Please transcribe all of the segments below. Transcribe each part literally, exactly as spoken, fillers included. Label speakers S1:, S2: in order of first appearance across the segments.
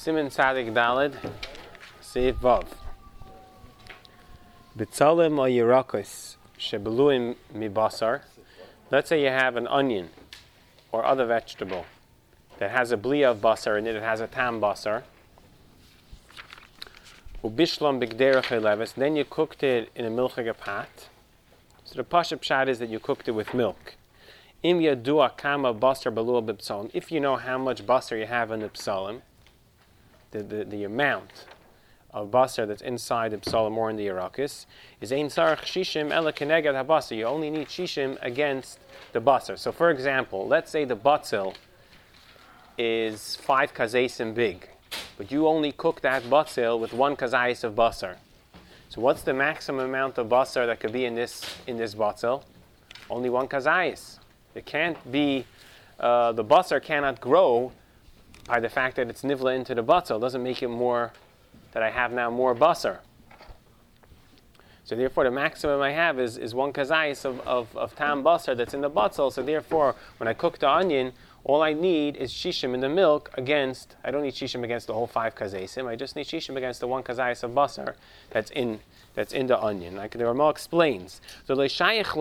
S1: Siman Tzadik Daled, Seif Vav. B'tzalim or yerakos shebeluim mibasar. Let's say you have an onion or other vegetable that has a blia of basar in it, it has a tam basar. Ubishlam b'gderech eleves. Then you cooked it in a milchige pot. So the pashup pshat is that you cooked it with milk. Im yadua kama basar belua b'psalim. If you know how much basar you have in the psalim, the, the, the amount of basar that's inside the psalim or in the yerakis, is ein sarach shishim ela keneged habasar. You only need shishim against the basar. So for example, let's say the batzil is five kazesim big, but you only cook that batzil with one kazayis of basar. So what's the maximum amount of basar that could be in this in this batzil? Only one kazayis. It can't be, uh, the basar cannot grow by the fact that it's nivla into the batzil. It doesn't make it more, that I have now more basar. So therefore the maximum I have is, is one kazayis of, of, of tam basar that's in the batzil. So therefore when I cook the onion, all I need is shishim in the milk against, I don't need shishim against the whole five kazaysim, I just need shishim against the one kazayis of basar that's in that's in the onion. Like the Ramah explains, it's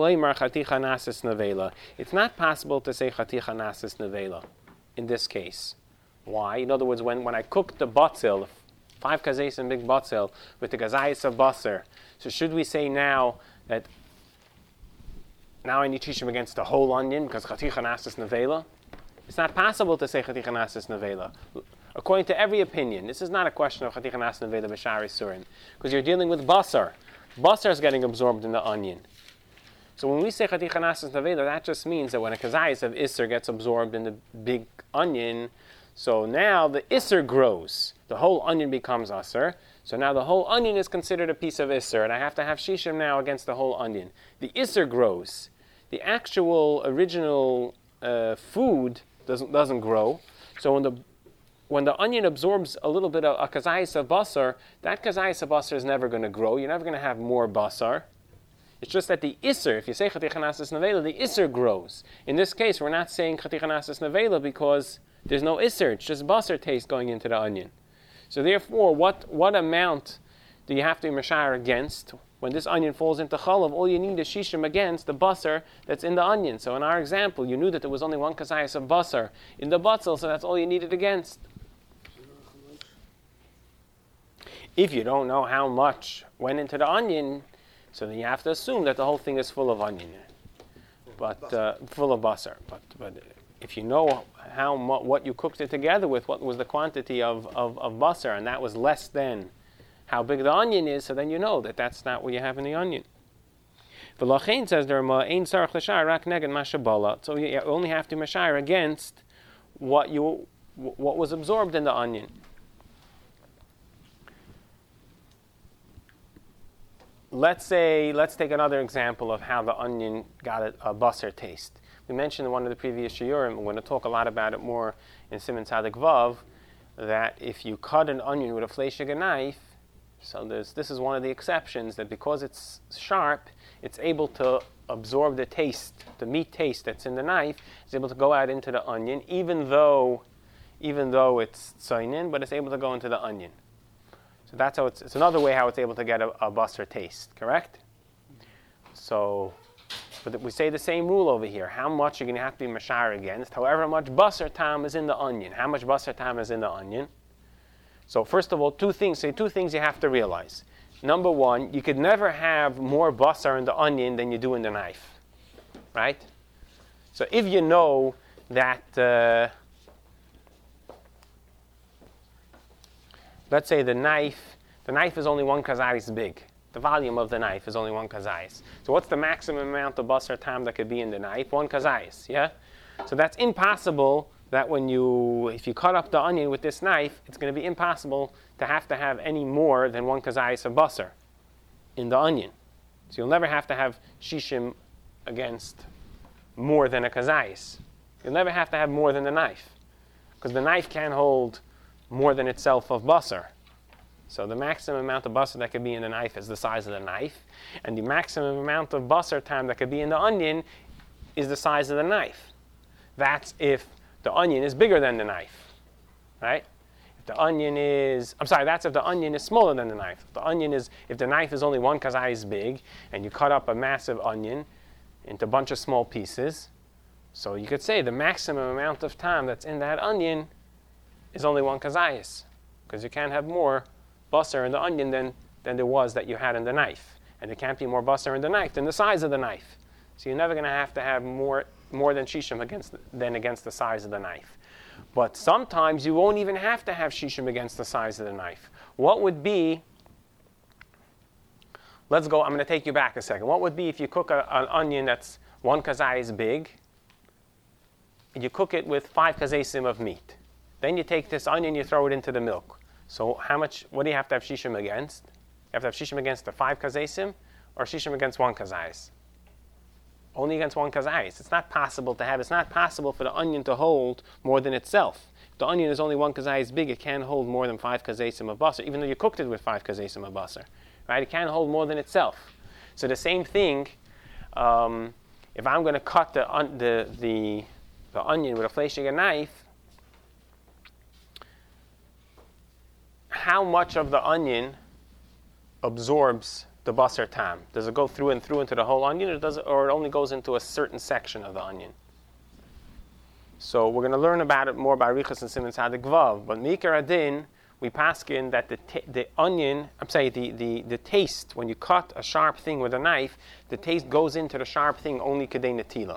S1: not possible to say chaticha nasis nevela in this case. Why? In other words, when, when I cook the batzil, five kazaysim big batzil, with the kazayis of basar, so should we say now that now I need shishim against the whole onion because chaticha nasis nevela? It's not possible to say chaticha nasis nevela. According to every opinion, this is not a question of chaticha nasis nevela b'shari surin, because you're dealing with basar. Basar is getting absorbed in the onion. So when we say chaticha nasis nevela, that just means that when a kazayis of isser gets absorbed in the big onion, so now the isser grows. The whole onion becomes asser. So now the whole onion is considered a piece of isser, and I have to have shishim now against the whole onion. The isser grows. The actual original uh, food doesn't doesn't grow. So when the when the onion absorbs a little bit of a kazayis of basar, that kazayis of basar is never going to grow. You're never going to have more basar. It's just that the isser, if you say chaticha nasis nevela, the isser grows. In this case, we're not saying chaticha nasis nevela because there's no isser. It's just basar taste going into the onion. So therefore, what what amount do you have to be mashar against? When this onion falls into chalav, all you need is shishim against the basar that's in the onion. So in our example, you knew that there was only one kazayis of basar in the batzil, so that's all you needed against. If you don't know how much went into the onion, so then you have to assume that the whole thing is full of onion, but uh, full of basar. But but if you know how mu- what you cooked it together with, what was the quantity of, of, of basar, and that was less than how big the onion is, so then you know that that's not what you have in the onion. V'lachein says the Rama, ein sarach l'shar rak neged mashabala. So you only have to mashar against what you what was absorbed in the onion. Let's say, let's take another example of how the onion got a, a basar taste. We mentioned in one of the previous shiurim, we're going to talk a lot about it more in Siman Tzadik Vav, that if you cut an onion with a fleishig knife, so there's, this is one of the exceptions, that because it's sharp, it's able to absorb the taste, the meat taste that's in the knife, it's able to go out into the onion, even though even though it's tzainin, but it's able to go into the onion. So that's how it's, it's another way how it's able to get a, a basar taste, correct? So, but we say the same rule over here. How much you're going to have to be mashar against, however much basar tam is in the onion. How much basar tam is in the onion? So first of all, two things. So two things you have to realize. Number one, you could never have more basar in the onion than you do in the knife, right? So if you know that, uh, let's say the knife, the knife is only one kazayis big. The volume of the knife is only one kazayis. So what's the maximum amount of basar tam that could be in the knife? One kazayis, yeah? So that's impossible that when you, if you cut up the onion with this knife, it's going to be impossible to have to have any more than one kazayis of basar in the onion. So you'll never have to have shishim against more than a kazayis. You'll never have to have more than the knife, because the knife can't hold more than itself of basar. So the maximum amount of basar that could be in the knife is the size of the knife, and the maximum amount of basar time that could be in the onion is the size of the knife. That's if the onion is bigger than the knife, right? If the onion is, I'm sorry, that's if the onion is smaller than the knife. If the onion is, if the knife is only one kazayis big, and you cut up a massive onion into a bunch of small pieces, so you could say the maximum amount of time that's in that onion is only one kazayis, because you can't have more basar in the onion than, than there was that you had in the knife. And there can't be more basar in the knife than the size of the knife. So you're never going to have to have more, more than shishim against, than against the size of the knife. But sometimes you won't even have to have shishim against the size of the knife. What would be, let's go, I'm going to take you back a second. What would be if you cook a, an onion that's one kazayis big, and you cook it with five kazaysim of meat. Then you take this onion, you throw it into the milk. So how much, what do you have to have shishim against? You have to have shishim against the five kazaysim, or shishim against one kazayis? Only against one kazayis. It's not possible to have, it's not possible for the onion to hold more than itself. If the onion is only one kazayis big, it can't hold more than five kazaysim of basar, even though you cooked it with five kazaysim of basar. Right? It can't hold more than itself. So the same thing, um, if I'm going to cut the, un- the, the, the onion with a fleishiga knife, how much of the onion absorbs the basar tam? Does it go through and through into the whole onion, or does it, or it only goes into a certain section of the onion? So we're going to learn about it more by Riches and Siman Tzadik Vav. But Mikar Adin, we paskin that the t- the onion, I'm saying the, the, the taste, when you cut a sharp thing with a knife, the taste goes into the sharp thing only kedei netila.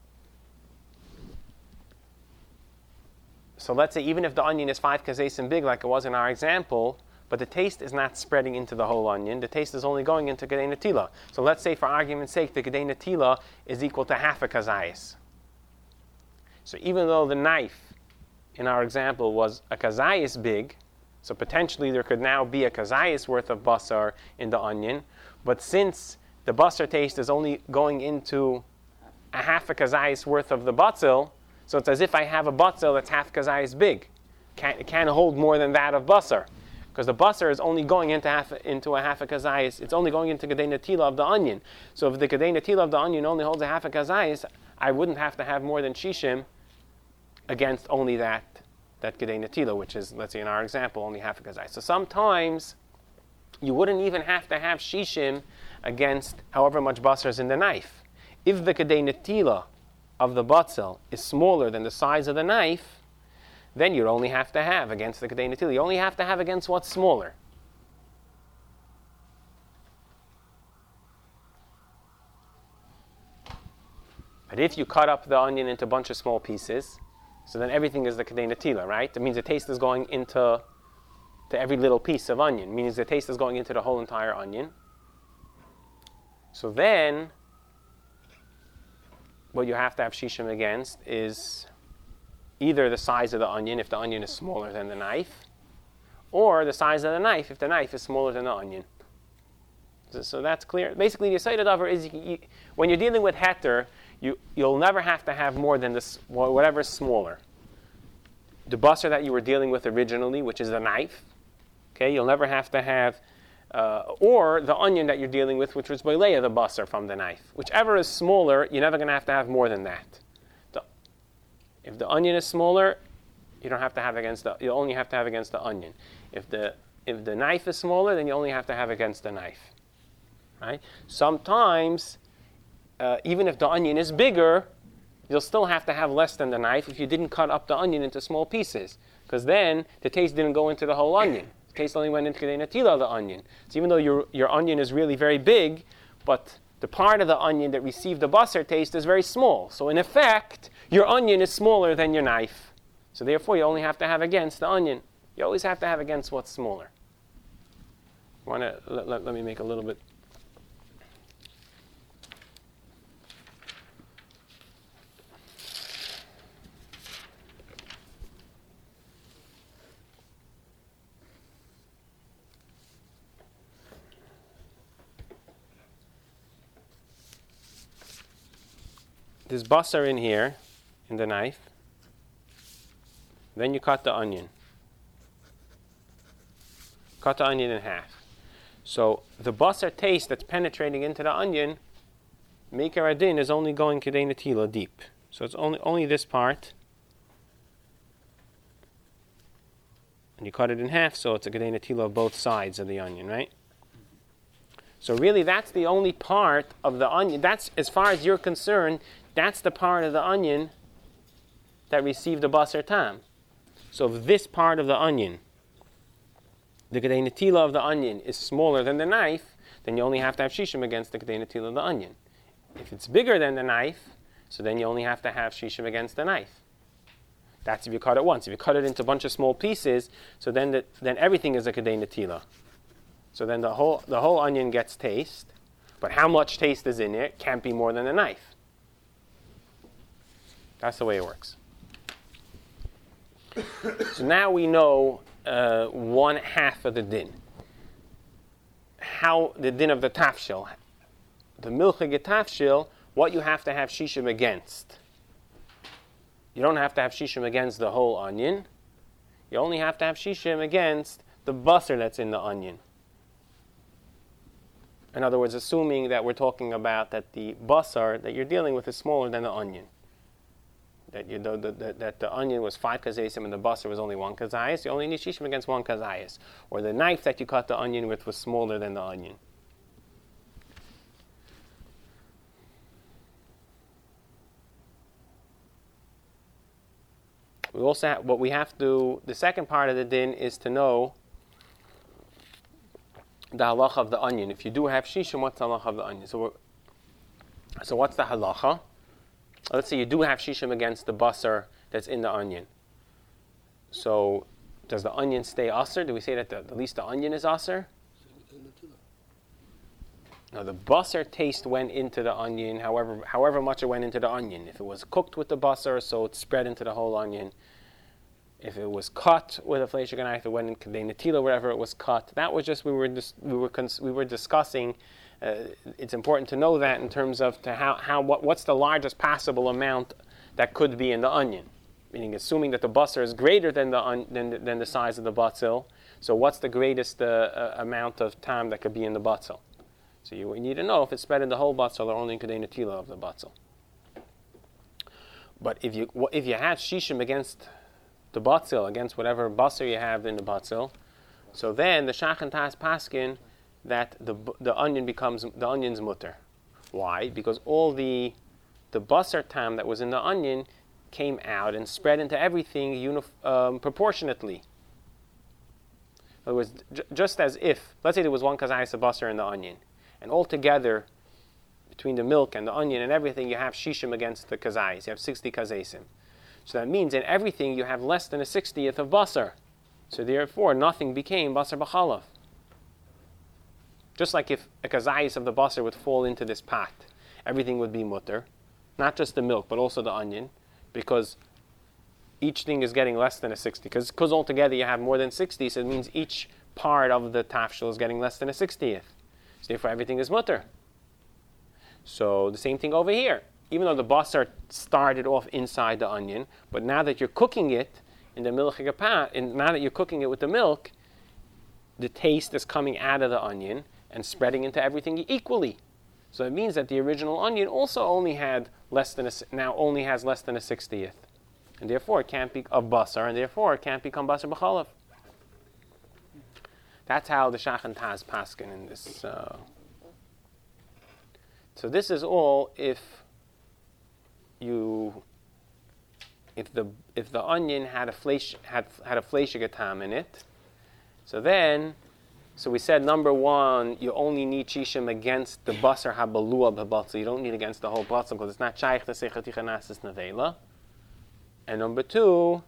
S1: So let's say even if the onion is five kazaysim big, like it was in our example, but the taste is not spreading into the whole onion. The taste is only going into kedei netila. So let's say, for argument's sake, the kedei netila is equal to half a kazayis. So even though the knife, in our example, was a kazayis big, so potentially there could now be a kazayis worth of basar in the onion, but since the basar taste is only going into a half a kazayis worth of the batzil, so it's as if I have a batzil that's half kazayis big. Can't, it can't hold more than that of basar. Because the basar is only going into half into a half a kazayis. It's only going into kedei netila of the onion. So if the kedei netila of the onion only holds a half a kazayis, I wouldn't have to have more than shishim against only that that kedei netila, which is, let's say in our example, only half a kazayis. So sometimes you wouldn't even have to have shishim against however much basar is in the knife. If the kedei netila of the batzil is smaller than the size of the knife, then you only have to have against the kedei netila. You only have to have against what's smaller. But if you cut up the onion into a bunch of small pieces, so then everything is the kedei netila, right? It means the taste is going into to every little piece of onion. It means the taste is going into the whole entire onion. So then, what you have to have shishim against is either the size of the onion, if the onion is smaller than the knife, or the size of the knife, if the knife is smaller than the onion. So, so that's clear. Basically, the Yesod Davar is, you, you, when you're dealing with heter, you, you'll never have to have more than this, whatever is smaller. The basar that you were dealing with originally, which is the knife, okay, you'll never have to have, uh, or the onion that you're dealing with, which was boileya, the basar from the knife. Whichever is smaller, you're never going to have to have more than that. If the onion is smaller, you don't have to have against the, you only have to have against the onion. If the if the knife is smaller, then you only have to have against the knife. Right? Sometimes, uh, even if the onion is bigger, you'll still have to have less than the knife if you didn't cut up the onion into small pieces. Because then the taste didn't go into the whole onion. The taste only went into the netila of the onion. So even though your your onion is really very big, but the part of the onion that received the basar taste is very small. So in effect, your onion is smaller than your knife. So therefore, you only have to have against the onion. You always have to have against what's smaller. Want to let, let, let me make a little bit. There's basar in here, in the knife. Then you cut the onion. Cut the onion in half. So the basar taste that's penetrating into the onion, Mikar Adin, is only going kedei netila deep. So it's only only this part and you cut it in half, so it's a gedei netila of both sides of the onion, right? So really, that's the only part of the onion. That's, as far as you're concerned, that's the part of the onion that received the basar tam. So if this part of the onion, the gedei netila of the onion, is smaller than the knife, then you only have to have shishim against the gedei netila of the onion. If it's bigger than the knife, so then you only have to have shishim against the knife. That's if you cut it once. If you cut it into a bunch of small pieces, so then the, then everything is a gedei netila. So then the whole the whole onion gets taste, but how much taste is in it can't be more than the knife. That's the way it works. So now we know uh, one half of the din. How the din of the tafshil, the milchig tafshil, what you have to have shishim against. You don't have to have shishim against the whole onion. You only have to have shishim against the basar that's in the onion. In other words, assuming that we're talking about that the basar that you're dealing with is smaller than the onion. That you the, the, that the onion was five kazayim and the basar was only one kazayis, you only need shishim against one kazayis. Or the knife that you cut the onion with was smaller than the onion. We also have, what we have to, the second part of the din is to know the halacha of the onion. If you do have shishim, what's the halacha of the onion? So, so what's the halacha? Let's say you do have shishim against the basar that's in the onion. So, does the onion stay aser? Do we say that the, at least the onion is aser? No, the basar taste went into the onion, however however much it went into the onion. If it was cooked with the basar, so it spread into the whole onion. If it was cut with a fleishig knife, it went in gedei netila wherever it was cut. That was just we were dis- we were cons- we were discussing. Uh, it's important to know that in terms of to how how what, what's the largest possible amount that could be in the onion, meaning assuming that the basar is greater than the un- than, the, than the size of the batzil. So what's the greatest uh, uh, amount of time that could be in the batzil? So you need to know if it's spread in the whole batzil or only in gedei netila of the batzil. But if you if you have shishim against the batzil, against whatever basar you have in the batzil, so then the shach and tas paskin that the the onion becomes the onion's mutter. Why? Because all the the basar tam that was in the onion came out and spread into everything unif- um, proportionately. In other words, j- just as if, let's say there was one kazayis of basar in the onion, and altogether, between the milk and the onion and everything, you have shishim against the kazayis. You have sixty kazaysim. So that means in everything you have less than a sixtieth of basar. So therefore, nothing became basar b'chalav. Just like if a kazayis of the basar would fall into this pot, everything would be mutter. Not just the milk, but also the onion, because each thing is getting less than a sixty. Because altogether you have more than sixty, so it means each part of the tafshil is getting less than a sixtieth. So therefore everything is mutter. So the same thing over here. Even though the basar started off inside the onion, but now that you're cooking it in the milchig pat, and now that you're cooking it with the milk, the taste is coming out of the onion and spreading into everything equally. So it means that the original onion also only had less than a, now only has less than a sixtieth, and therefore it can't be of basar, and therefore it can't become basar b'chalav. That's how the shach and taz paskin in this. Uh, so this is all if you, if the if the onion had a fleish had had a fleishig tam in it. So then, so we said number one, you only need shishim against the basar habalua b'batzil. You don't need against the whole batzil because it's not shaykh to say chaticha nasis nevela. And number two,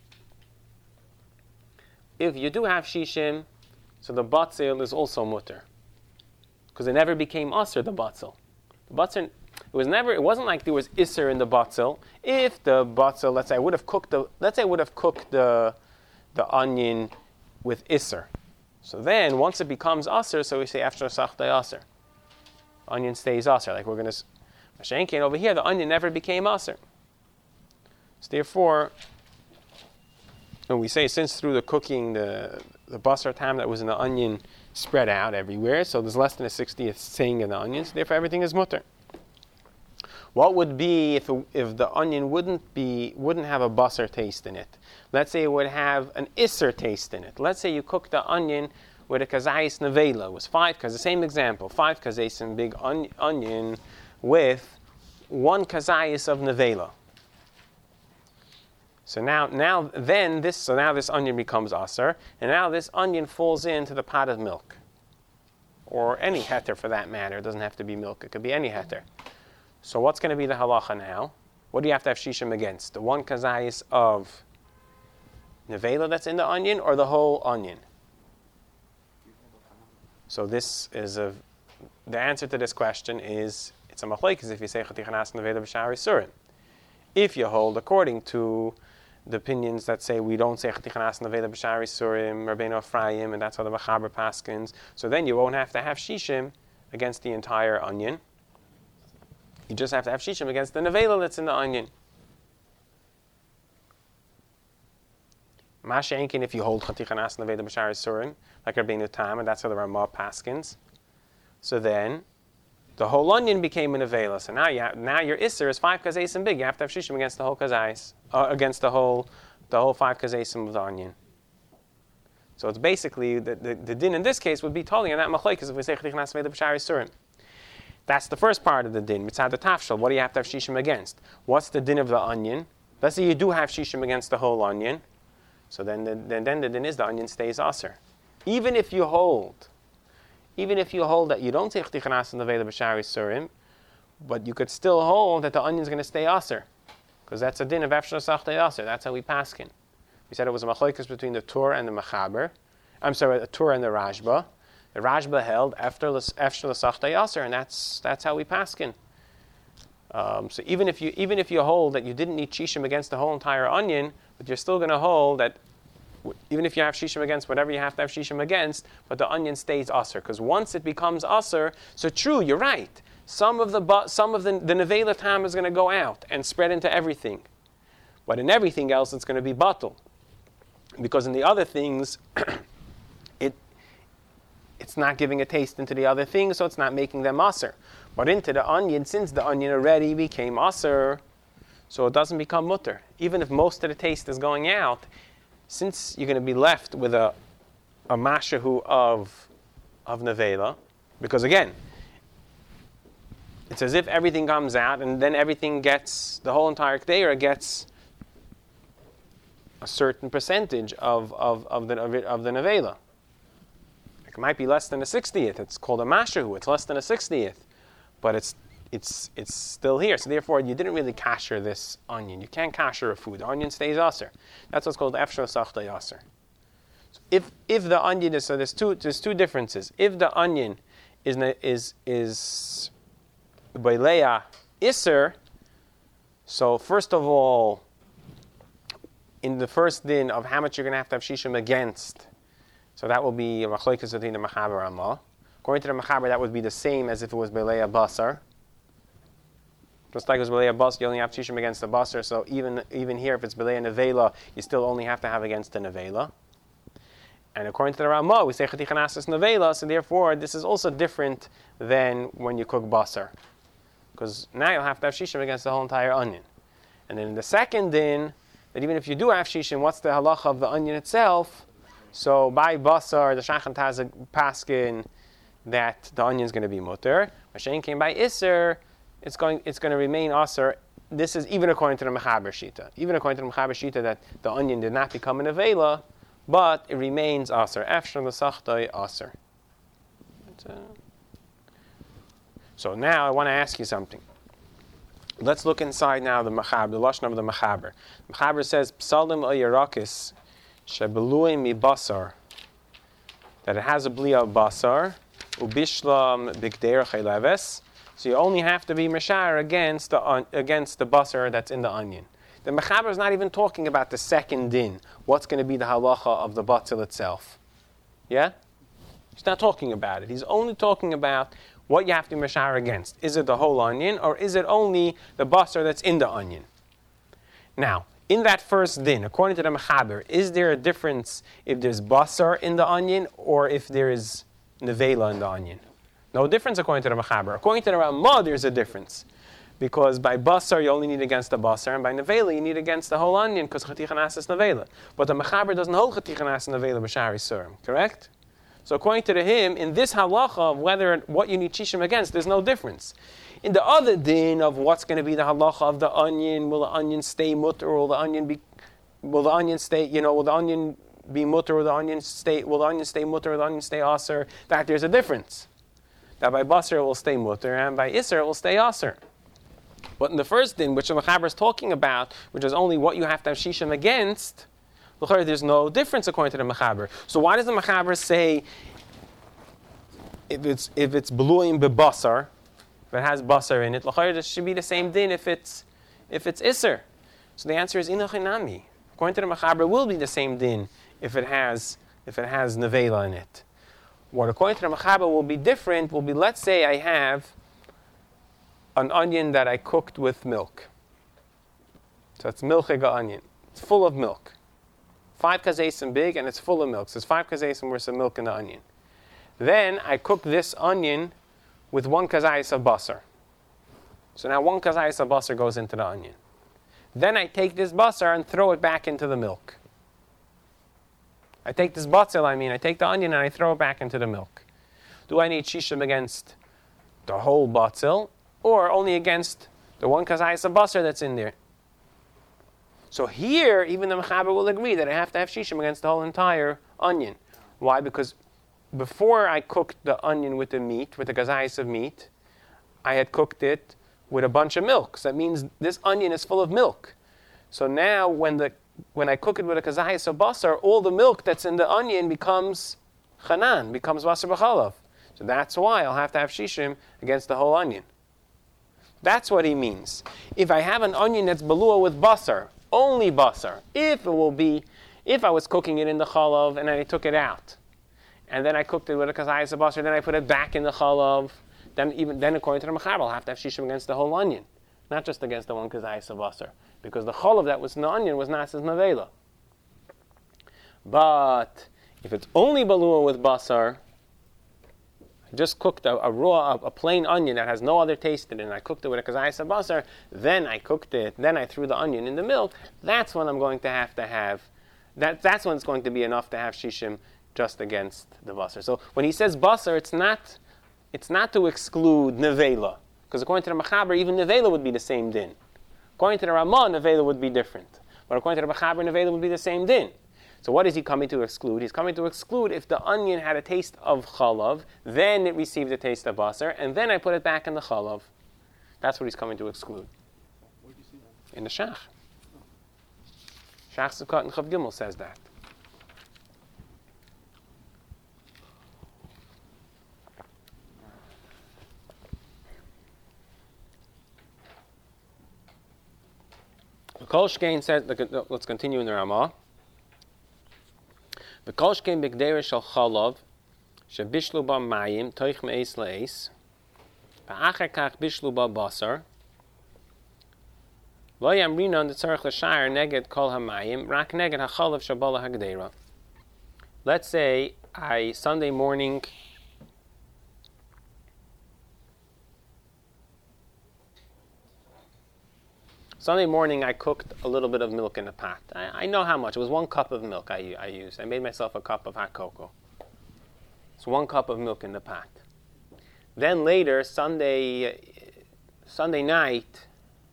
S1: if you do have shishim, so the batzil is also mutter because it never became aser the batzil. The batzil, it was never. It wasn't like there was iser in the batzil. If the batzil, let's say, I would have cooked the, let's say, I would have cooked the, the onion with iser. So then, once it becomes aser, so we say after sachdei aser, onion stays aser. Like we're going to, mashenkin over here, the onion never became aser. So therefore, when we say since through the cooking, the the basar tam that was in the onion spread out everywhere, so there's less than a sixtieth saying in the onions. Therefore, everything is mutter. What would be if it, if the onion wouldn't be wouldn't have a basar taste in it? Let's say it would have an isser taste in it. Let's say you cook the onion with a kazayis nevela. It was five, because the same example, five kazayis big on, onion with one kazayis of nevela. So now, now, then this, so now this onion becomes aser, and now this onion falls into the pot of milk, or any heter for that matter. It doesn't have to be milk; it could be any heter. So what's going to be the halacha now? What do you have to have shishim against? The one kazayis of nevela that's in the onion, or the whole onion? So this is a, the answer to this question is, it's a machlokes if you say chaticha nas nevela b'shar isurim. If you hold according to the opinions that say we don't say chaticha nas nevela b'shar isurim, Rabbeinu Ephraim, and that's how the Machaber paskins, so then you won't have to have shishim against the entire onion. You just have to have shishim against the nevela that's in the onion. Masha Enkin, if you hold chaticha nas nevela b'shar isurim, like Rabbeinu Tam, and that's how the Ramah paskins. So then, the whole onion became a nevela. So now, you have, now your isser is five kazayis big. You have to have shishim against the whole kazayis, uh, against the whole, the whole five kazayis of the onion. So it's basically the, the, the din in this case would be totally on that machlokes if we say chaticha nas nevela b'shar isurim. That's the first part of the din. Mitzad the tafshel. What do you have to have shishim against? What's the din of the onion? Let's say you do have shishim against the whole onion. So then, the, then, then the din is the onion stays aser. Even if you hold, even if you hold that you don't say chaticha nas nevela b'shar isurim, but you could still hold that the onion is going to stay aser, because that's a din of efshel sachtei aser. That's how we paskin. We said it was a machlokes between the Tur and the Machaber. I'm sorry, the Tur and the Rashba. The Rashba held efshel sachtei aser, and that's that's how we paskin. Um, so even if you even if you hold that you didn't need shishim against the whole entire onion, but you're still going to hold that even if you have shishim against whatever you have to have shishim against, but the onion stays aser, because once it becomes aser, so true, you're right. Some of the some of the the nevela tam is going to go out and spread into everything, but in everything else it's going to be batul, because in the other things, it it's not giving a taste into the other things, so it's not making them aser. But into the onion, since the onion already became aser, so it doesn't become mutter. Even if most of the taste is going out, since you're going to be left with a a mashahu of of nevela, because again, it's as if everything comes out, and then everything gets, the whole entire kdeira gets a certain percentage of of of the of the nevela. It might be less than a sixtieth. It's called a mashahu. It's less than a sixtieth, but it's it's it's still here. So therefore, you didn't really kasher this onion. You can't kasher a food. The onion stays aser. That's what's called efshel sachtei aser. So if if the onion is, so there's two there's two differences. If the onion is is is Beileya Isser, so first of all, in the first din of how much you're going to have to have shishim against, so that will be a machlokes between the Machaber and Ramah. According to the Machaber, that would be the same as if it was Beileya Basar. Just like it was Beileya Basar, you only have shishim against the Basar, so even even here, if it's Beileya Nevela, you still only have to have against the Nevela. And according to the Ramah, we say chaticha nas Nevela, so therefore, this is also different than when you cook Basar, because now you'll have to have shishim against the whole entire onion. And then in the second din, that even if you do have shishim, what's the halacha of the onion itself? So by basar, the shachan has a paskin that the onion is going to be mutter. Mashen came by iser, it's going it's going to remain aser. This is even according to the Mechaber Shita. Even according to the Mechaber Shita, that the onion did not become an avela, but it remains aser. Efshel l'sachtoi aser. So now I want to ask you something. Let's look inside now the Machaber, the lashon of the Machaber. The Machaber says psalim o yerakis shebeluim mi basar, that it has a blia of basar ubishlam bigdeir chayleves. So you only have to be mashar against the on, against the basar that's in the onion. The Machaber is not even talking about the second din. What's going to be the halacha of the batzil itself? Yeah, he's not talking about it. He's only talking about what you have to mashar against. Is it the whole onion, or is it only the basar that's in the onion? Now, in that first din, according to the Mechaber, is there a difference if there's basar in the onion or if there is nevela in the onion? No difference according to the Mechaber. According to the Ramah, there's a difference. Because by basar you only need against the basar, and by nevela you need against the whole onion because chaticha nasa is nevela. But the mechaber doesn't hold chaticha nasa nevela b'shari surim, correct? So according to the him, in this halacha of whether what you need shishim against, there's no difference. In the other din of what's going to be the halacha of the onion, will the onion stay mutter, or will the onion be, will the onion stay, you know, will the onion be mutter, or the onion stay, will the onion stay mutter, or the onion stay aser? That there's a difference. That by basar it will stay mutter, and by iser it will stay aser. But in the first din, which the mechaber is talking about, which is only what you have to have shishim against, there's no difference according to the mechaber. So why does the mechaber say if it's if it's bluim bebasar, if it has basar in it, it should be the same din if it's if it's iser? So the answer is inachinami. According to the mechaber, it will be the same din if it has if it has nevela in it. What according to the mechaber will be different will be, let's say I have an onion that I cooked with milk. So it's milchiga onion. It's full of milk. Five kazesim big, and it's full of milk. So it's five kazesim worth of milk in the onion. Then I cook this onion with one kazayis of basar. So now one kazayis of basar goes into the onion. Then I take this basar and throw it back into the milk. I take this batzil, I mean, I take the onion and I throw it back into the milk. Do I need shishim against the whole batzil, or only against the one kazayis of basar that's in there? So here, even the mechaber will agree that I have to have shishim against the whole entire onion. Why? Because before I cooked the onion with the meat, with the kazayis of meat, I had cooked it with a bunch of milk. So that means this onion is full of milk. So now when the when I cook it with a kazayis of basar, all the milk that's in the onion becomes chanan, becomes basar b'chalav. So that's why I'll have to have shishim against the whole onion. That's what he means. If I have an onion that's balua with basar, only basar, if it will be, if I was cooking it in the chalav and I took it out, and then I cooked it with a kazayis of basar, then I put it back in the chalav, then even then according to the mechaber, I'll have to have shishim against the whole onion, not just against the one kazayis of basar, because the chalav that was in the onion was nasas nevela. But if it's only balua with basar, I just cooked a, a raw, a, a plain onion that has no other taste in it, and I cooked it with a kazayis of basar, then I cooked it, then I threw the onion in the milk, that's when I'm going to have to have, that, that's when it's going to be enough to have shishim just against the basar. So when he says basar, it's not, it's not to exclude nevela, because according to the mechaber, even nevela would be the same din. According to the Ramah, nevela would be different. But according to the mechaber, nevela would be the same din. So what is he coming to exclude? He's coming to exclude if the onion had a taste of chalav, then it received a taste of basar, and then I put it back in the chalav. That's what he's coming to exclude.
S2: Where do you see that?
S1: In the shach. Shach Sukkot and Chav Gimel says that. The Kol Shkein says, let's continue in the Ramah. The Kol Shkein b'gdera shel chalav shebishlu ba mayim toich me'es le'es v'acher kach bishlu ba basar lo yamrinon tzarich l'shayir neged kol hamayim rak neged hachalav shabala hagdera. Let's say I Sunday morning Sunday morning, I cooked a little bit of milk in a pot. I, I know how much. It was one cup of milk I, I used. I made myself a cup of hot cocoa. It's one cup of milk in the pot. Then later, Sunday, Sunday night,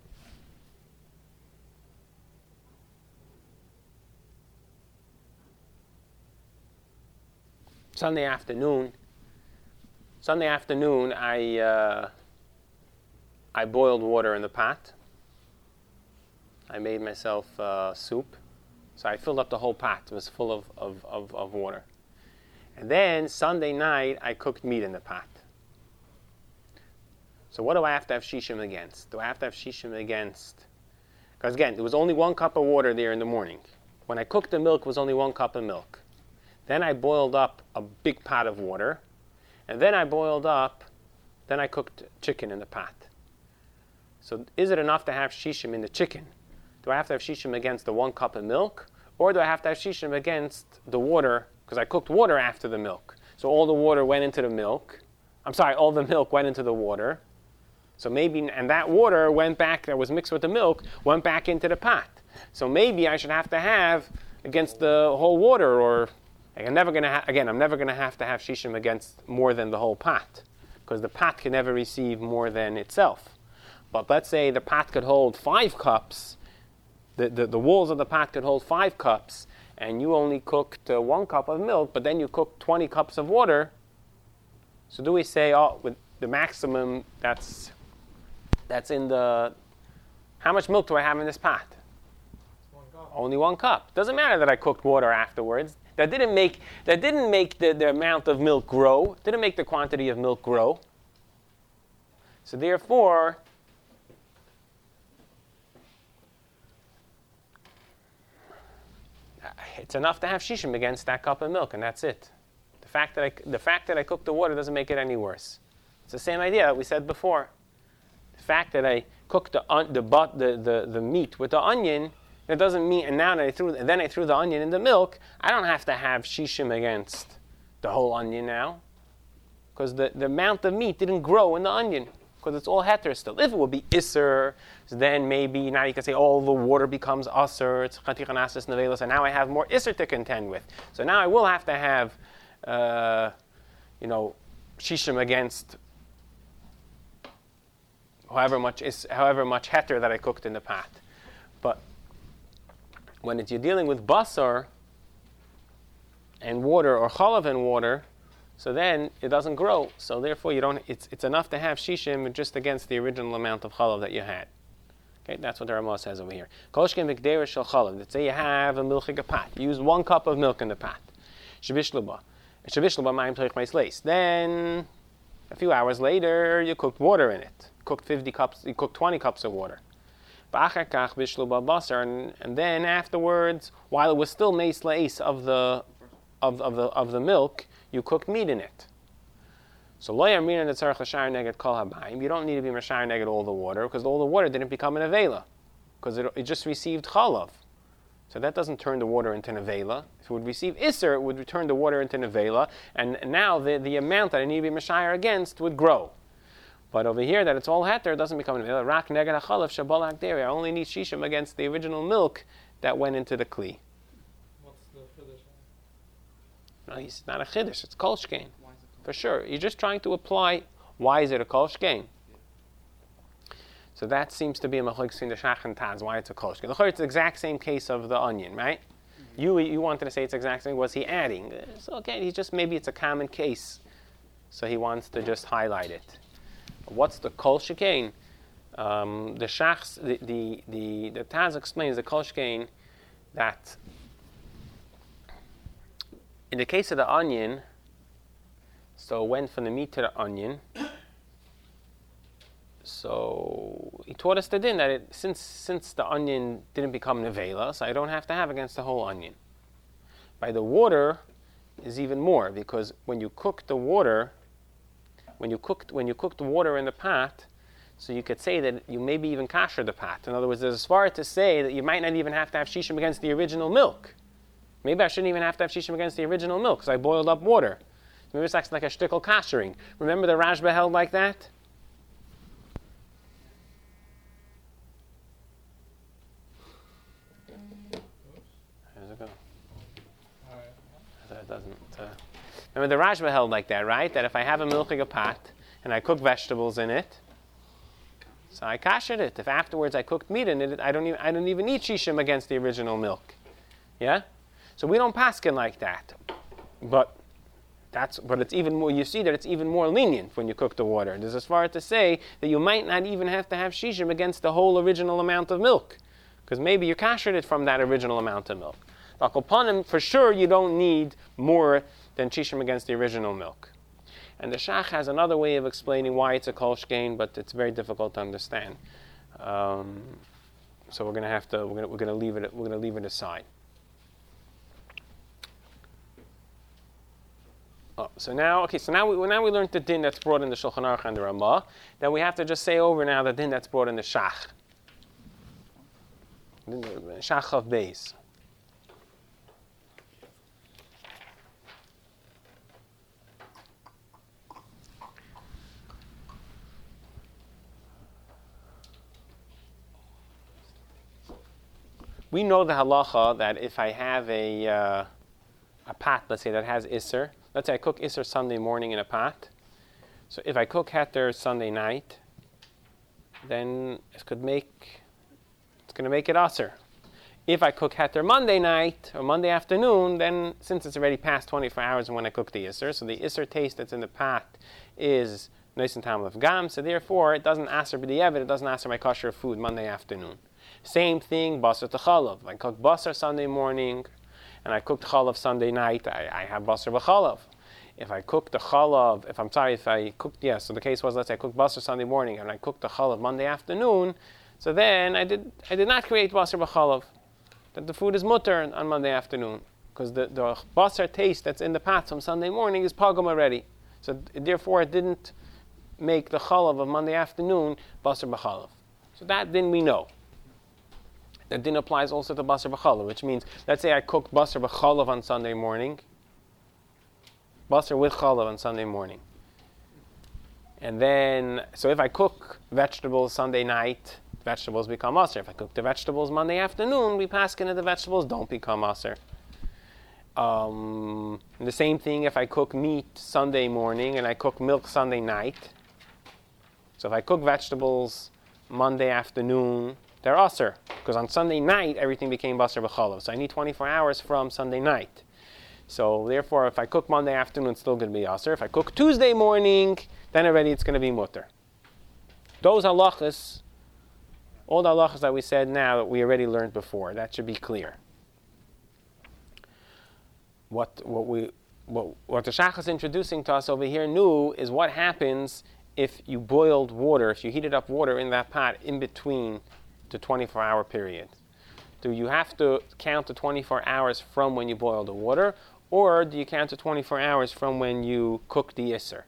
S1: Sunday afternoon, Sunday afternoon, I uh, I boiled water in the pot. I made myself uh, soup. So I filled up the whole pot. It was full of, of, of, of water. And then Sunday night, I cooked meat in the pot. So what do I have to have shishim against? Do I have to have shishim against? Because again, there was only one cup of water there in the morning. When I cooked the milk, it was only one cup of milk. Then I boiled up a big pot of water. And then I boiled up, then I cooked chicken in the pot. So is it enough to have shishim in the chicken? Do I have to have shishim against the one cup of milk? Or do I have to have shishim against the water? Because I cooked water after the milk. So all the water went into the milk. I'm sorry, all the milk went into the water. So maybe, and that water went back, that was mixed with the milk, went back into the pot. So maybe I should have to have against the whole water, or I'm never going to ha- again, I'm never going to have to have shishim against more than the whole pot, because the pot can never receive more than itself. But let's say the pot could hold five cups, the, the, the walls of the pot could hold five cups, and you only cooked uh, one cup of milk, but then you cooked twenty cups of water. So do we say, oh, with the maximum that's that's in the, how much milk do I have in this pot?
S2: One cup.
S1: Only one cup. Doesn't matter that I cooked water afterwards. That didn't make that didn't make the, the amount of milk grow. Didn't make the quantity of milk grow. So therefore, it's enough to have shishim against that cup of milk, and that's it. The fact that I the fact that I cooked the water doesn't make it any worse. It's the same idea that we said before. The fact that I cooked the on, the, but, the the the meat with the onion, it doesn't mean. And now that I threw and then I threw the onion in the milk, I don't have to have shishim against the whole onion now, because the, the amount of meat didn't grow in the onion, because it's all heter still. If it would be isser, then maybe now you can say, oh, the water becomes usser, it's chatichan asis nevelos, and now I have more isser to contend with. So now I will have to have, uh, you know, shishim against however much is however much heter that I cooked in the pot. But when it's, you're dealing with basar and water, or chalav and water, so then it doesn't grow. So therefore, you don't. It's it's enough to have shishim just against the original amount of chalav that you had. Okay, that's what the Ramah says over here. Kolshken v'kdera shel chalav. Let's say you have a milchig pot. You use one cup of milk in the pot. Shavishluba, shavishluba ma'im toich meisleis. Then a few hours later, you cooked water in it. Cooked fifty cups. You cooked twenty cups of water. Ba'achar kach bishluba basar, and and then afterwards, while it was still meisleis of the of of the of the milk, you cooked meat in it. So lo yamrin netzarach l'shar neged kol habayim. You don't need to be mashar neged all the water, because all the water didn't become an avela, because it, it just received chalav. So that doesn't turn the water into nevela. If it would receive isser, it would turn the water into nevela, and now the, the amount that I need to be mashar against would grow. But over here, that it's all heter, it doesn't become nevela. Rak neged hachalav shabal hakderi. I only need shishim against the original milk that went into the kli.
S2: What's the chiddush?
S1: No, it's not a chiddush. It's kol shkein. For sure. You're just trying to apply, why is it a kol shkein? So that seems to be a machlokes between the shach and taz, why it's a kol shkein. It's the exact same case of the onion, right? Mm-hmm. You you wanted to say it's the exact same. Was he adding? So okay, he's just, maybe it's a common case. So he wants to just highlight it. What's the kol shkein? Um, the shach, the, the, the, the taz explains the kol shkein that in the case of the onion, so it went from the meat to the onion. So he taught us the din that it, since since the onion didn't become nevela, so I don't have to have against the whole onion. By the water is even more, because when you cook the water, when you cooked when you cook the water in the pot, so you could say that you maybe even kasher the pot. In other words, there's as far to say that you might not even have to have shishim against the original milk. Maybe I shouldn't even have to have shishim against the original milk, because I boiled up water. Maybe it's actually like a shtickle kashering. Remember the Rashba held like that? How's it go? It doesn't. Uh, remember the Rashba held like that, right? That if I have a milchig pot and I cook vegetables in it, so I kashered it. If afterwards I cooked meat in it, I don't even I don't even eat shishim against the original milk. Yeah? So we don't paskin like that. But That's, but it's even more, you see that it's even more lenient when you cook the water. There's as far to say that you might not even have to have shishim against the whole original amount of milk, because maybe you kashered it from that original amount of milk. Lakopanim, for sure you don't need more than shishim against the original milk. And the Shach has another way of explaining why it's a kol shkein, but it's very difficult to understand. Um, so we're going to have to, we're going we're to leave it, we're going to leave it aside. Oh, so now, okay, so now we now we learned the din that's brought in the Shulchan Aruch and the Ramah. Then we have to just say over now the din that's brought in the Shach. Shach of Beis. we know the halacha that if I have a uh, a pot, let's say, that has Isser, let's say I cook Isser Sunday morning in a pot. So if I cook Heter Sunday night, then it could make, it's going to make it Aser. If I cook Heter Monday night or Monday afternoon, then since it's already past twenty-four hours when I cook the Isser, so the Isser taste that's in the pot is nice and tam of gam, so therefore it doesn't Aser b'di'evet, it doesn't Aser my kosher food Monday afternoon. Same thing, basar to chalav. I cook basar Sunday morning, and I cooked chalav Sunday night, I, I have basar b'chalav. If I cook the chalav, if I'm sorry, if I cooked, yes, yeah, so the case was, let's say I cooked basar Sunday morning, and I cooked the chalav Monday afternoon, so then I did I did not create basar b'chalav. That the food is mutter on Monday afternoon, because the, the basar taste that's in the pot from Sunday morning is pagum already. So therefore it didn't make the chalav of Monday afternoon basar b'chalav. So that then we know. That then applies also to basar b'chalav, which means, let's say I cooked basar b'chalav on Sunday morning, basar with chalav on Sunday morning. And then, so if I cook vegetables Sunday night, vegetables become aser. If I cook the vegetables Monday afternoon, we pass into the vegetables don't become aser. Um, the same thing if I cook meat Sunday morning and I cook milk Sunday night. So if I cook vegetables Monday afternoon, they're aser, because on Sunday night everything became basar b'chalav. So I need twenty-four hours from Sunday night. So therefore, if I cook Monday afternoon, it's still going to be aser. If I cook Tuesday morning, then already it's going to be mutter. Those halachas, all the halachas that we said now that we already learned before, that should be clear. What what we what, what the Shach is introducing to us over here new is what happens if you boiled water, if you heated up water in that pot in between the twenty-four hour period. Do you have to count the twenty-four hours from when you boil the water, or do you count the twenty-four hours from when you cook the Isser?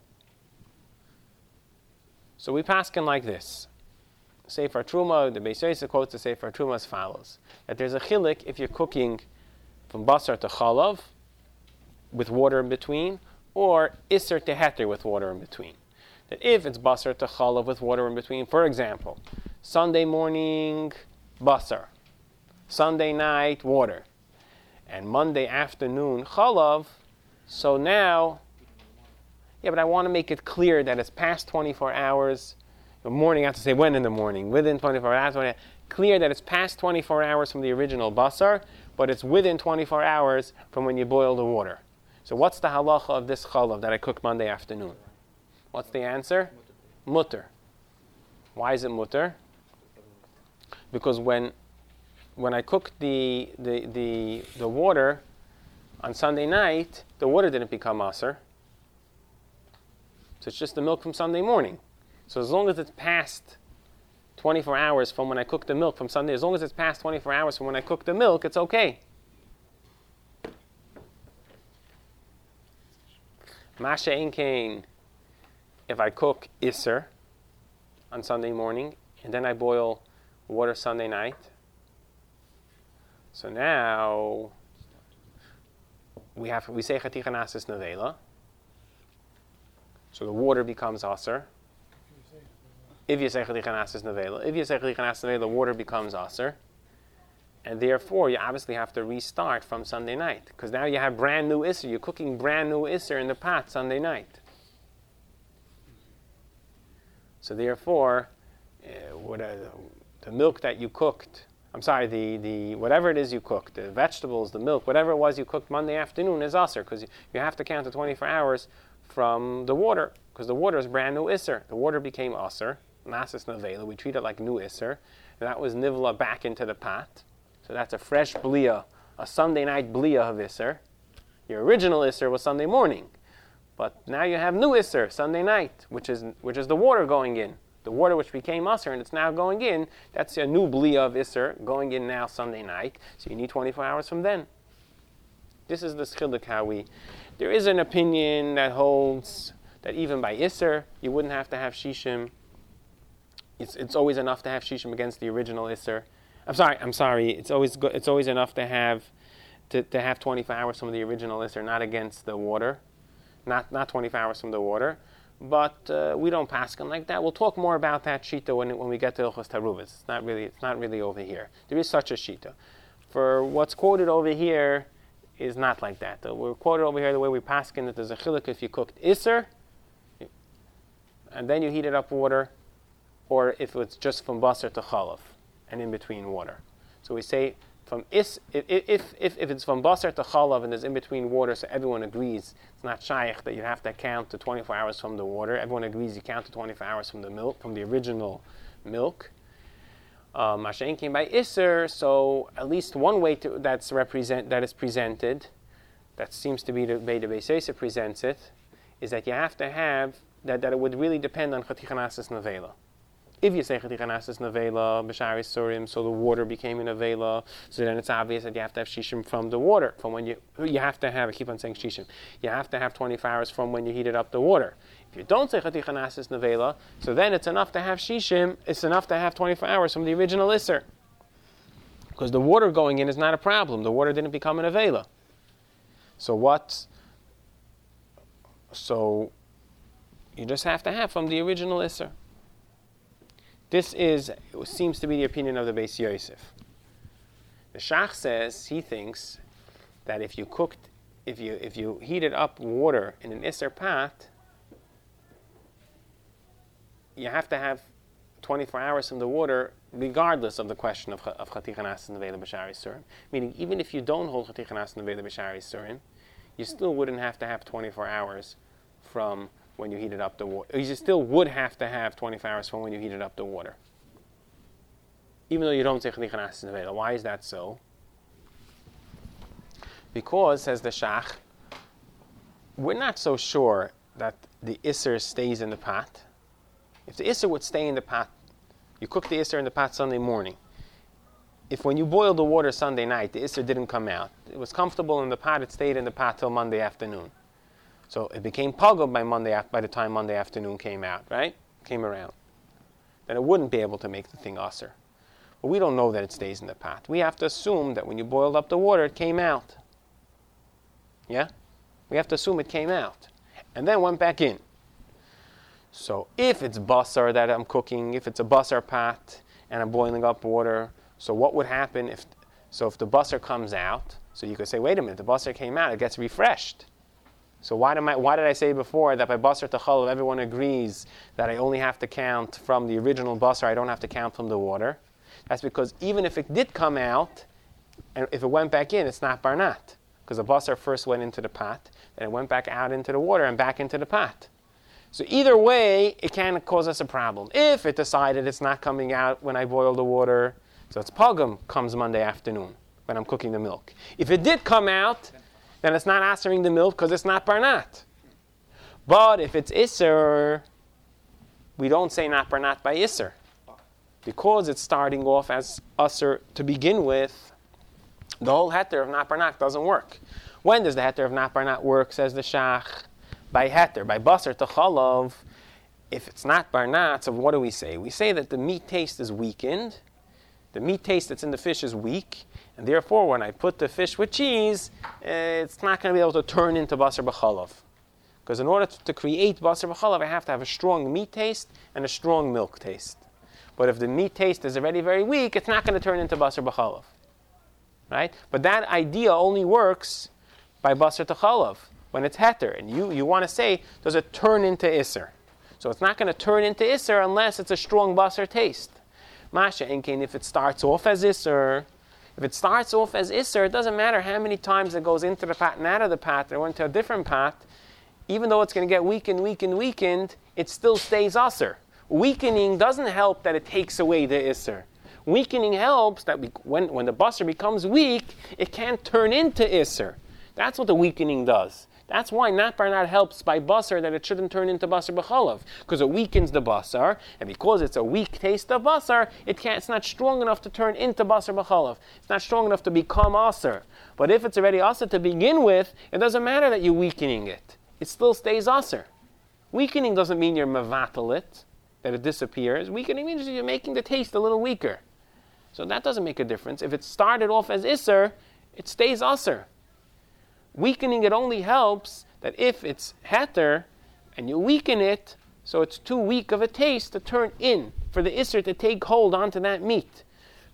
S1: So we paskin like this. Sefer Truma, the Beis Yosef quotes the Sefer Truma as follows: that there's a chilik if you're cooking from basar to chalav with water in between, or Isser to heter with water in between. That if it's basar to chalav with water in between, for example, Sunday morning basar, Sunday night water, and Monday afternoon chalav, so now, yeah, but I want to make it clear that it's past twenty-four hours. The morning, I have to say when in the morning, within twenty-four hours, clear that it's past twenty-four hours from the original basar, but it's within twenty-four hours from when you boil the water. So what's the halacha of this chalav that I cooked Monday afternoon? What's the answer? Mutter. Why is it mutter? Because when when I cooked the, the, the, the water on Sunday night, the water didn't become aser. So it's just the milk from Sunday morning. So as long as it's past twenty-four hours from when I cooked the milk from Sunday, as long as it's past twenty-four hours from when I cooked the milk, it's okay. Masha Inkain, if I cook Isser on Sunday morning, and then I boil water Sunday night, so now we have we say Chaticha Nasis Nevela, so the water becomes aser. If you say Chaticha Nasis Nevela, if you say Chaticha Nasis Nevela, the water becomes aser. And therefore, you obviously have to restart from Sunday night, because now you have brand new Isser. You're cooking brand new Isser in the pot Sunday night. So therefore, uh, what, uh, the milk that you cooked, I'm sorry, the, the whatever it is you cooked, the vegetables, the milk, whatever it was you cooked Monday afternoon is aser, because you, you have to count the twenty-four hours from the water, because the water is brand new Isser. The water became aser, Nasis Nevela. We treat it like new Isser. And that was nivla back into the pot. So that's a fresh bliya, a Sunday night bliya of Isser. Your original Isser was Sunday morning. But now you have new Isser, Sunday night, which is which is the water going in. The water which became Isser and it's now going in, that's a new bliya of Isser going in now Sunday night. So you need twenty-four hours from then. This is the schiluk how we... There is an opinion that holds that even by Isser, you wouldn't have to have Shishim. It's it's always enough to have Shishim against the original Isser. I'm sorry. I'm sorry. It's always go, it's always enough to have to, to have twenty-four hours from the original Isser, not against the water, not not twenty-four hours from the water. But uh, we don't paskin like that. We'll talk more about that shita when when we get to Ilchos Taruvos. It's not really it's not really over here. There is such a shita, for what's quoted over here is not like that. Uh, we're quoted over here the way we paskin that there's a chiluk if you cooked iser, and then you heated up water, or if it's just from basar to chalav, and in between water. So we say from is if if if, if it's from basar to chalav and there's in between water, so everyone agrees it's not shaykh that you have to count to twenty-four hours from the water. Everyone agrees you count to twenty-four hours from the milk, from the original milk. Mashain um, came by iser, so at least one way to, that's represent that is presented, that seems to be the way the Beis Yosef presents it, is that you have to have that, that it would really depend on Chatichanasas Nevela. If you say Chatichanasas Nevela, B'shari Surim, so the water became an Nevela, so then it's obvious that you have to have Shishim from the water, from when you you have to have, I keep on saying Shishim, you have to have twenty-four hours from when you heated up the water. If you don't say Chatichanasas Nevela, so then it's enough to have Shishim, it's enough to have twenty-four hours from the original Isser. Because the water going in is not a problem. The water didn't become an Nevela. So what? So you just have to have from the original Isser. This is, it seems to be the opinion of the Beis Yosef. The Shach says he thinks that if you cooked, if you if you heated up water in an Isser pot, you have to have twenty-four hours from the water, regardless of the question of of Chatichanasas Nevela B'shari Surim. Meaning, even if you don't hold Chatichanasas Nevela B'shari Surim, you still wouldn't have to have twenty-four hours from when you heated up the water. You still would have to have twenty-four hours from when you heated up the water. Even though you don't say Chatichanasas Nevela. Why is that so? Because, says the Shach, we're not so sure that the Isser stays in the pot. If the Isser would stay in the pot, you cook the Isser in the pot Sunday morning. If when you boiled the water Sunday night, the Isser didn't come out, it was comfortable in the pot, it stayed in the pot till Monday afternoon. So it became puggled by Monday by the time Monday afternoon came out, right? Came around. Then it wouldn't be able to make the thing usser. But we don't know that it stays in the pot. We have to assume that when you boiled up the water, it came out. Yeah? We have to assume it came out. And then went back in. So if it's basar that I'm cooking, if it's a basar pot, and I'm boiling up water, so what would happen if, so if the basar comes out, so you could say, wait a minute, the basar came out, it gets refreshed. So why, did I, why did I say before that by basar to chalav everyone agrees that I only have to count from the original basar, I don't have to count from the water? That's because even if it did come out, and if it went back in, it's not barnat. Because the basar first went into the pot, then it went back out into the water and back into the pot. So either way, it can cause us a problem. If it decided it's not coming out when I boil the water, so it's pogum comes Monday afternoon when I'm cooking the milk. If it did come out, then it's not answering the milk because it's not barnat. But if it's isser, we don't say not barnat by isser. Because it's starting off as usser to begin with, the whole heter of not barnat doesn't work. When does the heter of not barnat work, says the Shach? By heter, by basar to chalav. If it's not barnat, so what do we say? We say that the meat taste is weakened. The meat taste that's in the fish is weak. And therefore, when I put the fish with cheese, uh, it's not going to be able to turn into basar b'chalav. Because in order to, to create basar b'chalav, I have to have a strong meat taste and a strong milk taste. But if the meat taste is already very weak, it's not going to turn into basar b'chalav. Right? But that idea only works by basar to chalav, when it's heter. And you, you want to say, does it turn into isser? So it's not going to turn into isser unless it's a strong basar taste. Masha Enkein, if it starts off as isser, if it starts off as isser, it doesn't matter how many times it goes into the pot and out of the pot or into a different pot. Even though it's going to get weakened, weakened, weakened, it still stays usser. Weakening doesn't help that it takes away the isser. Weakening helps that we, when, when the basar becomes weak, it can't turn into isser. That's what the weakening does. That's why not barnat helps by basar that it shouldn't turn into basar b'chalav, because it weakens the basar, and because it's a weak taste of basar, it can't. It's not strong enough to turn into basar b'chalav. It's not strong enough to become asar. But if it's already asar to begin with, it doesn't matter that you're weakening it. It still stays asar. Weakening doesn't mean you're mevatel it, that it disappears. Weakening means you're making the taste a little weaker. So that doesn't make a difference. If it started off as isser, it stays asar. Weakening it only helps that if it's heter and you weaken it, so it's too weak of a taste to turn in, for the isser to take hold onto that meat.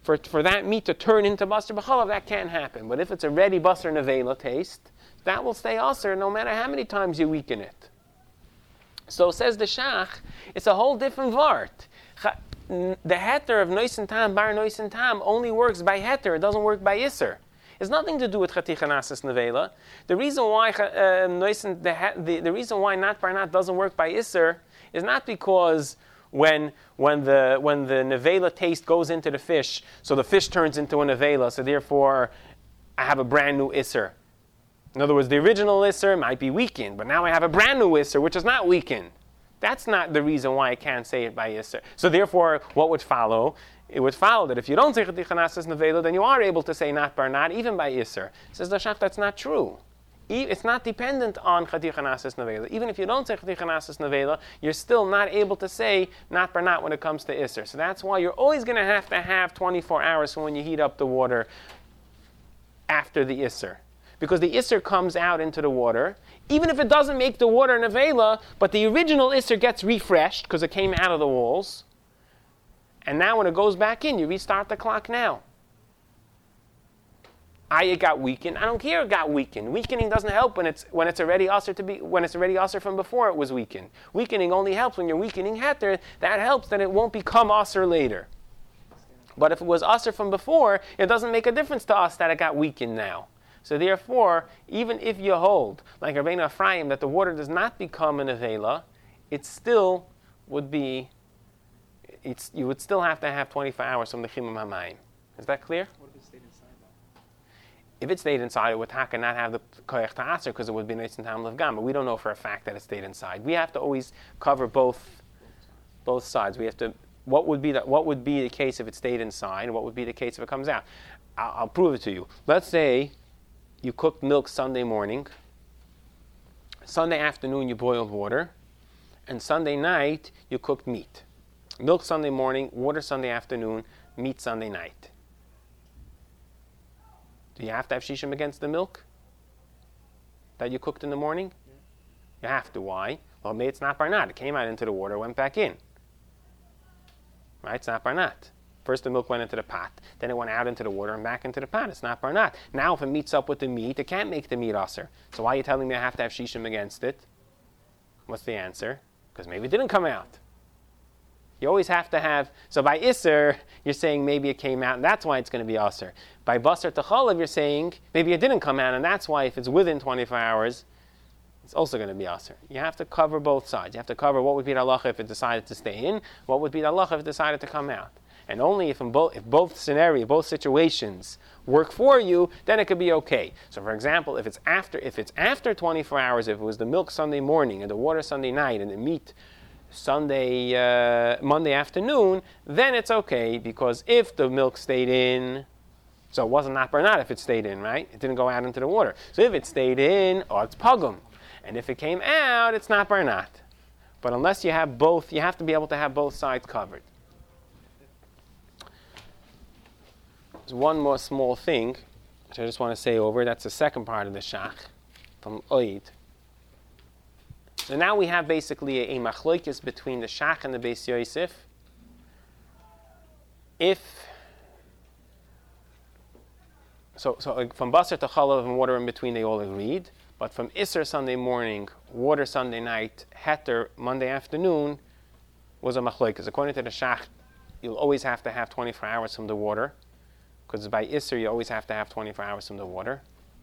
S1: for, for that meat to turn into basar b'chalav, that can't happen. But if it's already basar nevela taste, that will stay asr no matter how many times you weaken it. So says the Shach, it's a whole different vart. The heter of noisen tam, bar noisen tam, only works by heter, it doesn't work by iser. It's nothing to do with chaticha nasis nevela. The reason why uh, noisen, the, the, the reason why nat bar nat doesn't work by iser is not because when when the when the nevela taste goes into the fish, so the fish turns into a nevela, so therefore I have a brand new iser. In other words, the original isser might be weakened, but now I have a brand new isser which is not weakened. That's not the reason why I can't say it by isser. So therefore, what would follow? It would follow that if you don't say chaticha nasis nevela, then you are able to say not bar not, even by isser. Says the Shach, that's not true. It's not dependent on chaticha nasis nevela. Even if you don't say chaticha nasis nevela, you're still not able to say not bar not when it comes to isser. So that's why you're always going to have to have twenty-four hours from when you heat up the water after the isser. Because the isser comes out into the water, even if it doesn't make the water nevela, but the original isser gets refreshed because it came out of the walls. And now when it goes back in, you restart the clock now. I it got weakened. I don't care it got weakened. Weakening doesn't help when it's when it's already usher to be when it's already usher from before it was weakened. Weakening only helps when you're weakening heter. That helps that it won't become usher later. But if it was usher from before, it doesn't make a difference to us that it got weakened now. So therefore, even if you hold, like Rabbeinu Ephraim, that the water does not become an nevela, it still would be, it's, you would still have to have twenty-four hours from the chimum hamayim. Is that clear?
S3: What if it stayed inside though?
S1: If it stayed inside, it would taka not have the koyach ta'aser because it would be nitzin tam levgam. But we don't know for a fact that it stayed inside. We have to always cover both, both sides. We have to. What would be the what would be the case if it stayed inside? And what would be the case if it comes out? I'll, I'll prove it to you. Let's say you cooked milk Sunday morning, Sunday afternoon you boiled water, and Sunday night you cooked meat. Milk Sunday morning, water Sunday afternoon, meat Sunday night. Do you have to have shishim against the milk that you cooked in the morning?
S3: Yeah.
S1: You have to. Why? Well, maybe it's not barnat. It came out into the water, went back in. Right? It's not barnat. First the milk went into the pot, then it went out into the water and back into the pot. It's not barnat. Now if it meets up with the meat, it can't make the meat aser. So why are you telling me I have to have shishim against it? What's the answer? Because maybe it didn't come out. You always have to have, so by iser, you're saying maybe it came out and that's why it's going to be aser. By basar techalav, you're saying maybe it didn't come out and that's why if it's within twenty-four hours, it's also going to be aser. You have to cover both sides. You have to cover what would be the halacha if it decided to stay in, what would be the halacha if it decided to come out. And only if, in both, if both scenarios, both situations work for you, then it could be okay. So, for example, if it's after if it's after twenty-four hours, if it was the milk Sunday morning and the water Sunday night and the meat Sunday uh, Monday afternoon, then it's okay because if the milk stayed in, so it wasn't not barnat if it stayed in, right? It didn't go out into the water. So if it stayed in, oh, it's pugum, and if it came out, it's not barnat. But unless you have both, you have to be able to have both sides covered. There's one more small thing which I just want to say over. That's the second part of the shach from Oid. So now we have basically a, a machloikis between the shach and the Beis Yosef. If so, so like from basar to chalav and water in between, they all agreed. But from Isser Sunday morning, water Sunday night, heter Monday afternoon was a machloikis. According to the shach, you'll always have to have twenty-four hours from the water. Because by Isser, you always have to have twenty-four hours from the water.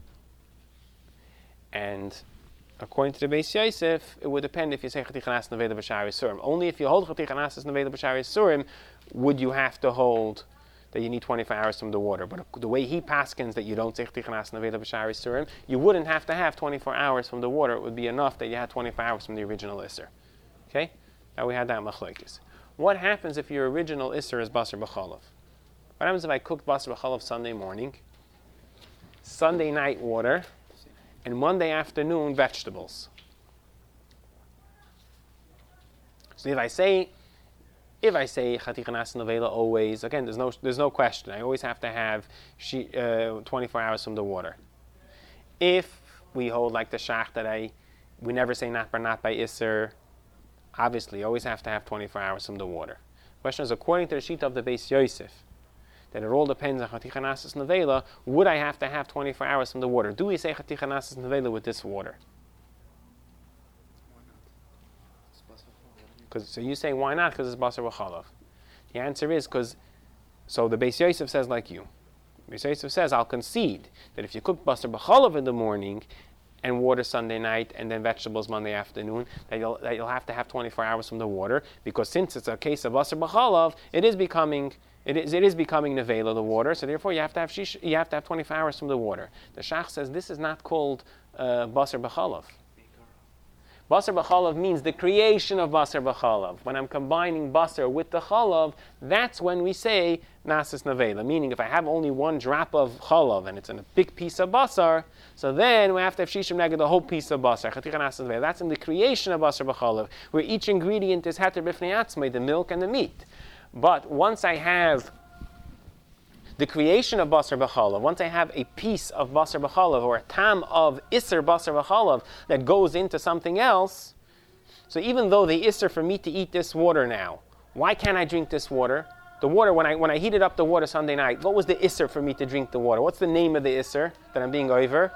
S1: And according to the Beis Yosef, it would depend if you say Chaticha Nasis Nevela B'Shari Surim. Only if you hold Chaticha Nasis Nevela B'Shari Surim would you have to hold that you need twenty-four hours from the water. But the way he paskins that you don't say Chaticha Nasis Nevela B'Shari Surim, you wouldn't have to have twenty-four hours from the water. It would be enough that you had twenty-four hours from the original Isser. Okay? Now we had that machlokes. What happens if your original Isser is Basar B'Chalav? What happens if I cooked Basar B'Chalav Sunday morning, Sunday night water, and Monday afternoon vegetables? So if I say, if I say Chaticha Nasis Nevela always, again, there's no, there's no question. I always have to have she, uh, twenty-four hours from the water. If we hold like the shach that I, we never say not bar not by Isser, obviously you always have to have twenty-four hours from the water. The question is, according to the sheet of the Beis Yosef, that it all depends on Chaticha Nasis Nevela. Would I have to have twenty-four hours from the water? Do we say Chaticha Nasis Nevela with this water? Because so you say why not? Because it's Basar B'chalav. The answer is because, so the Beis Yosef says like you. Beis Yosef says, I'll concede that if you cook Basar B'chalav in the morning and water Sunday night and then vegetables Monday afternoon, that you'll, that you'll have to have twenty-four hours from the water, because since it's a case of Basar B'chalav, it is becoming it is it is becoming nevela, the water. So therefore, you have to have shish, you have to have twenty-four hours from the water. The Shach says this is not called uh, Basar B'chalav. Basar B'chalav means the creation of Basar B'chalav. When I'm combining Basar with the Chalav, that's when we say Nasis Nevela. Meaning, if I have only one drop of Chalav and it's in a big piece of Basar, so then we have to have Shishim Neged the whole piece of Basar. Chaticha Nasis Nevela. That's in the creation of Basar B'chalav, where each ingredient is Heter B'fnei Atzmai, the milk and the meat. But once I have the creation of Basar B'chalav, once I have a piece of Basar B'chalav or a tam of Isser Basar B'chalav that goes into something else, so even though the Isser for me to eat this water now, why can't I drink this water? The water, when I when I heated up the water Sunday night, what was the Isser for me to drink the water? What's the name of the Isser that I'm being over?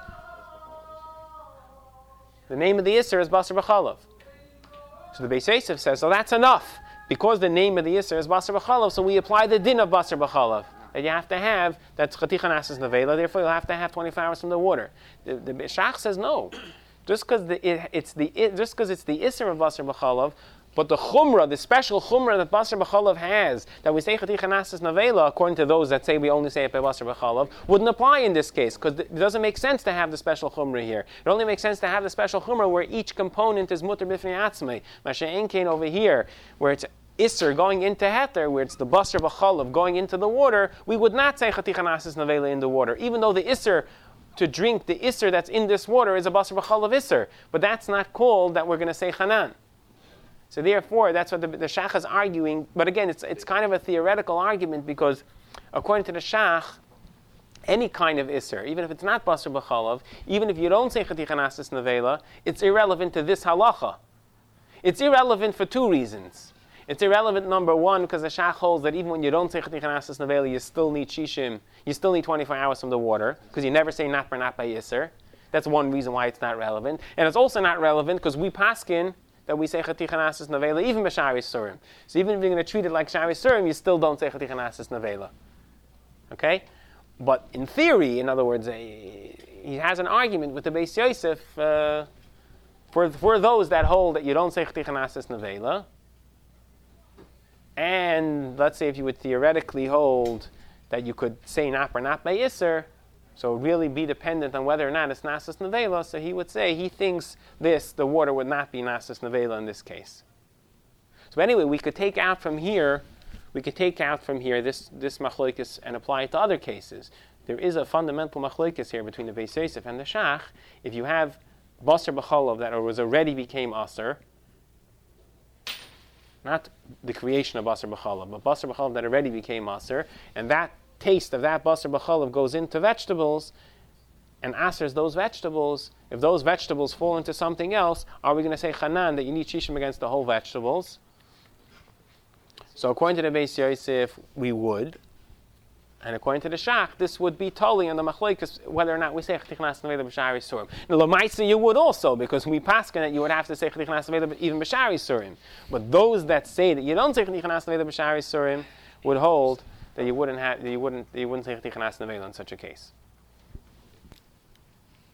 S1: The name of the Isser is Basar B'chalav. So the Beis Yosef says, so that's enough. Because the name of the Isser is Basar B'chalav, so we apply the din of Basar B'chalav. That you have to have, that's Chaticha Nasis Nevela, therefore you'll have to have twenty-four hours from the water. The, the Shach says no. Just because it, it's the it, just because it's the Isser of Basar B'chalav, but the Chumrah, the special Chumrah that Basar B'chalav has, that we say Chaticha Nasis Nevela, according to those that say we only say it by Basar B'chalav, wouldn't apply in this case, because it doesn't make sense to have the special Chumrah here. It only makes sense to have the special Chumrah where each component is Mutter B'fnei Atzmai. Mashe'en Kain over here, where it's Isser going into Heter, where it's the Basar B'chalav going into the water, we would not say Chaticha Nasis Nevela in the water, even though the Isser to drink, the Isser that's in this water is a Basar B'chalav Isser. But that's not called that we're going to say Chanan. So therefore, that's what the, the Shach is arguing. But again, it's it's kind of a theoretical argument, because according to the Shach, any kind of Isser, even if it's not Basar B'chalav, even if you don't say Chaticha Nasis Nevela, it's irrelevant to this halacha. It's irrelevant for two reasons. It's irrelevant, number one, because the Shach holds that even when you don't say Chaticha Nasis Nevela, you still need Shishim, you still need twenty-four hours from the water, because you never say Nat per Nat by Yisr. That's one reason why it's not relevant. And it's also not relevant because we paskin that we say Chaticha Nasis Nevela, even B'Shari Surim. So even if you're going to treat it like Shari Surim, you still don't say Chaticha Nasis Nevela. Okay? But in theory, in other words, a, he has an argument with the Beis Yosef uh, for, for those that hold that you don't say Chaticha Nasis Nevela. And let's say if you would theoretically hold that you could say Nat or Nat by Isser, so really be dependent on whether or not it's Nasis Nevela, so he would say he thinks this, the water would not be Nasis Nevela in this case. So anyway, we could take out from here, we could take out from here this, this machlokes and apply it to other cases. There is a fundamental machlokes here between the Beis Yosef and the Shach. If you have Basar B'chalav that was already became Asr, not the creation of Basar B'chalav, but Basar B'chalav that already became Asr, and that taste of that Basar B'chalav goes into vegetables, and Asrs those vegetables. If those vegetables fall into something else, are we going to say Chanan that you need Shishim against the whole vegetables? So according to the Beis Yosef, we would. And according to the Shach, this would be totally on the machlokes whether or not we say Chaticha Nasis Nevela b'Shari Surim. Now, L'maisa you would also, because we paskin that you would have to say Chaticha Nasis Nevela even b'Shari Surim. But those that say that you don't say Chaticha Nasis Nevela b'Shari Surim would hold that you wouldn't have, that you wouldn't, that you wouldn't say Chaticha Nasis Nevela in such a case.